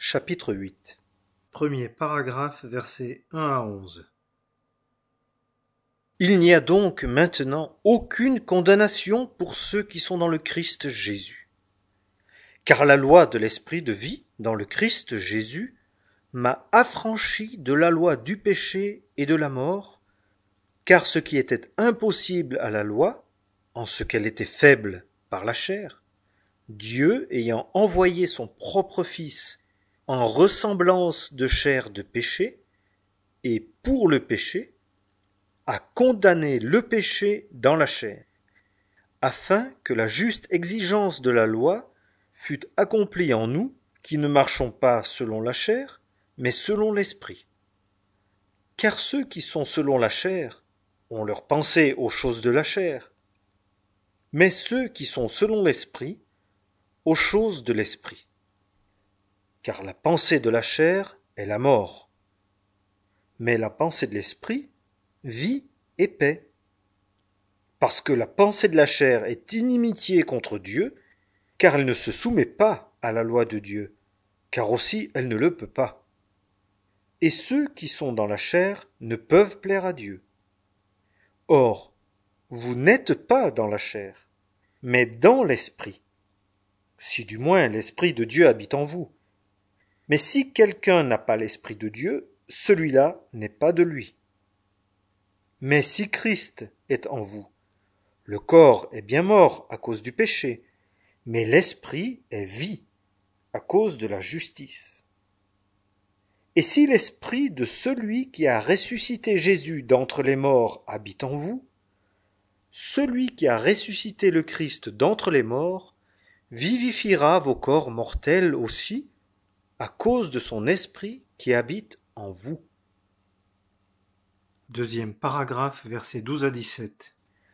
Chapitre 8. Premier paragraphe, versets 1 à 11. Il n'y a donc maintenant aucune condamnation pour ceux qui sont dans le Christ Jésus. Car la loi de l'esprit de vie dans le Christ Jésus m'a affranchi de la loi du péché et de la mort, car ce qui était impossible à la loi, en ce qu'elle était faible par la chair, Dieu ayant envoyé son propre Fils en ressemblance de chair de péché, et pour le péché, a condamné le péché dans la chair, afin que la juste exigence de la loi fût accomplie en nous qui ne marchons pas selon la chair, mais selon l'esprit. Car ceux qui sont selon la chair ont leur pensée aux choses de la chair, mais ceux qui sont selon l'esprit, aux choses de l'esprit. Car la pensée de la chair est la mort, mais la pensée de l'esprit, vie et paix. Parce que la pensée de la chair est inimitié contre Dieu, car elle ne se soumet pas à la loi de Dieu, car aussi elle ne le peut pas. Et ceux qui sont dans la chair ne peuvent plaire à Dieu. Or, vous n'êtes pas dans la chair, mais dans l'esprit, si du moins l'esprit de Dieu habite en vous. Mais si quelqu'un n'a pas l'esprit de Dieu, celui-là n'est pas de lui. Mais si Christ est en vous, le corps est bien mort à cause du péché, mais l'esprit est vie à cause de la justice. Et si l'esprit de celui qui a ressuscité Jésus d'entre les morts habite en vous, celui qui a ressuscité le Christ d'entre les morts vivifiera vos corps mortels aussi, à cause de son esprit qui habite en vous. Deuxième paragraphe, versets 12 à 17.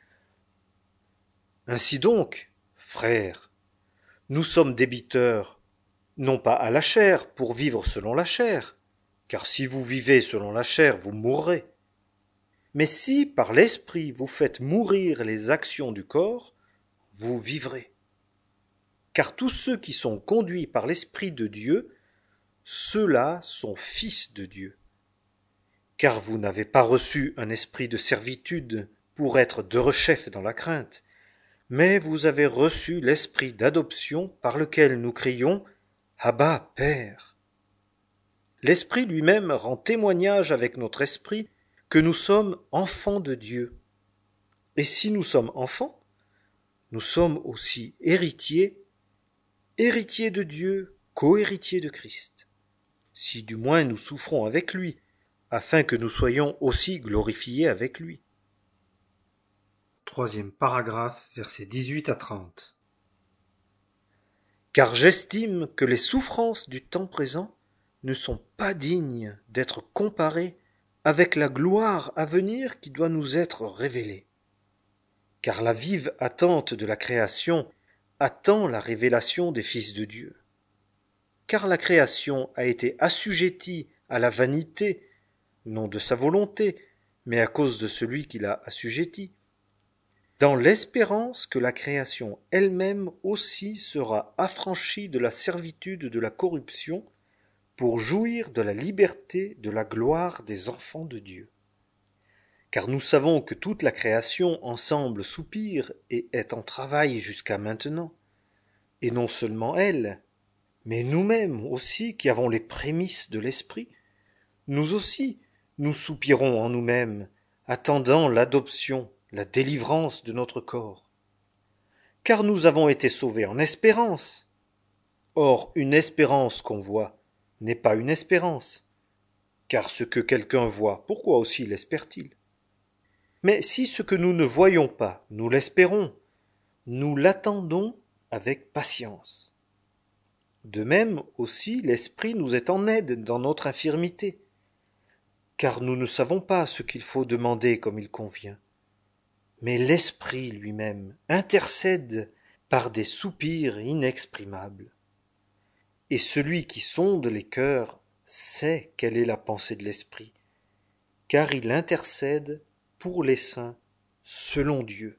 Ainsi donc, frères, nous sommes débiteurs, non pas à la chair, pour vivre selon la chair, car si vous vivez selon la chair, vous mourrez. Mais si, par l'esprit, vous faites mourir les actions du corps, vous vivrez. Car tous ceux qui sont conduits par l'Esprit de Dieu, ceux-là sont fils de Dieu. Car vous n'avez pas reçu un esprit de servitude pour être derechefs dans la crainte, mais vous avez reçu l'esprit d'adoption par lequel nous crions « Abba, Père ». L'Esprit lui-même rend témoignage avec notre esprit que nous sommes enfants de Dieu. Et si nous sommes enfants, nous sommes aussi héritiers, héritiers de Dieu, co-héritiers de Christ. Si du moins nous souffrons avec lui, afin que nous soyons aussi glorifiés avec lui. Troisième paragraphe, versets 18 à 30. Car j'estime que les souffrances du temps présent ne sont pas dignes d'être comparées avec la gloire à venir qui doit nous être révélée. Car la vive attente de la création attend la révélation des fils de Dieu. Car la création a été assujettie à la vanité, non de sa volonté, mais à cause de celui qui l'a assujettie, dans l'espérance que la création elle-même aussi sera affranchie de la servitude de la corruption pour jouir de la liberté de la gloire des enfants de Dieu. Car nous savons que toute la création ensemble soupire et est en travail jusqu'à maintenant, et non seulement elle, mais nous-mêmes aussi qui avons les prémices de l'esprit, nous aussi, nous soupirons en nous-mêmes, attendant l'adoption, la délivrance de notre corps. Car nous avons été sauvés en espérance. Or, une espérance qu'on voit n'est pas une espérance. Car ce que quelqu'un voit, pourquoi aussi l'espère-t-il? Mais si ce que nous ne voyons pas, nous l'espérons, nous l'attendons avec patience. De même aussi l'Esprit nous est en aide dans notre infirmité, car nous ne savons pas ce qu'il faut demander comme il convient. Mais l'Esprit lui-même intercède par des soupirs inexprimables. Et celui qui sonde les cœurs sait quelle est la pensée de l'Esprit, car il intercède pour les saints selon Dieu.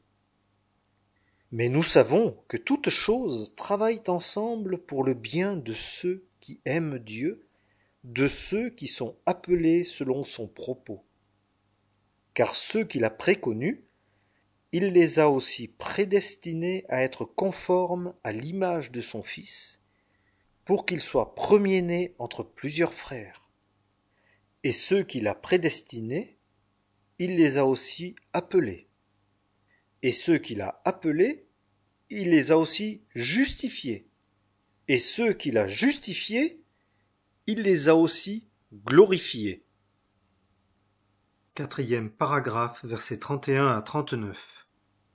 Mais nous savons que toutes choses travaillent ensemble pour le bien de ceux qui aime Dieu, de ceux qui sont appelés selon son propos. Car ceux qu'il a préconnus, il les a aussi prédestinés à être conformes à l'image de son Fils, pour qu'il soit premier-né entre plusieurs frères. Et ceux qu'il a prédestinés, il les a aussi appelés. Et ceux qu'il a appelés, il les a aussi justifiés. Et ceux qu'il a justifiés, il les a aussi glorifiés. Quatrième paragraphe, versets 31 à 39.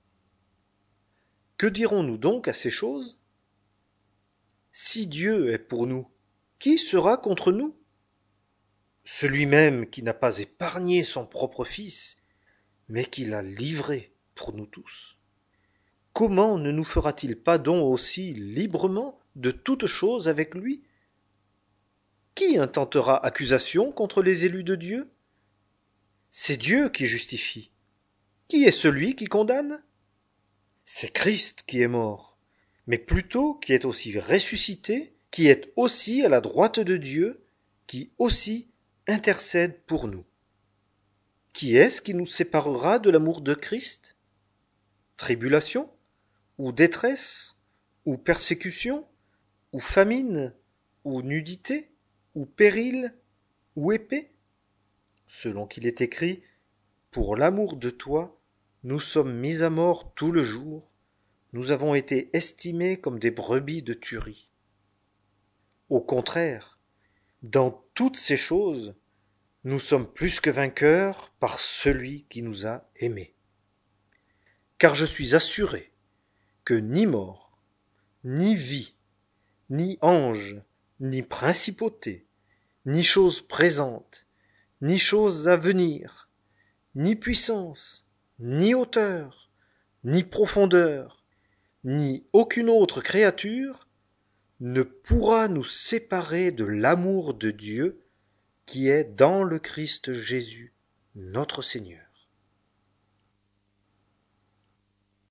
Que dirons-nous donc à ces choses? Si Dieu est pour nous, qui sera contre nous? Celui même qui n'a pas épargné son propre Fils, mais qui l'a livré pour nous tous. Comment ne nous fera-t-il pas don aussi librement de toutes choses avec lui? Qui intentera accusation contre les élus de Dieu? C'est Dieu qui justifie. Qui est celui qui condamne? C'est Christ qui est mort, mais plutôt qui est aussi ressuscité, qui est aussi à la droite de Dieu, qui aussi intercède pour nous. Qui est-ce qui nous séparera de l'amour de Christ? Tribulation, ou détresse, ou persécution, ou famine, ou nudité, ou péril, ou épée? Selon qu'il est écrit, pour l'amour de toi, nous sommes mis à mort tout le jour, nous avons été estimés comme des brebis de tuerie. Au contraire, dans toutes ces choses, nous sommes plus que vainqueurs par celui qui nous a aimés. Car je suis assuré que ni mort, ni vie, ni ange, ni principauté, ni choses présentes, ni choses à venir, ni puissance, ni hauteur, ni profondeur, ni aucune autre créature ne pourra nous séparer de l'amour de Dieu qui est dans le Christ Jésus, notre Seigneur.